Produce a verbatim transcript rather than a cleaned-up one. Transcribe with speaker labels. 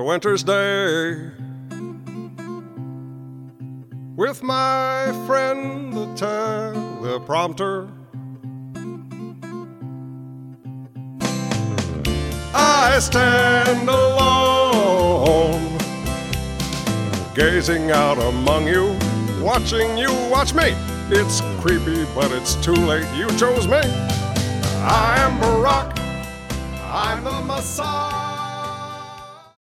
Speaker 1: winter's day with my friend the teleprompter. I stand alone, gazing out among you, watching you watch me. It's creepy, but it's too late. You chose me. I am Barack. I'm the Messiah.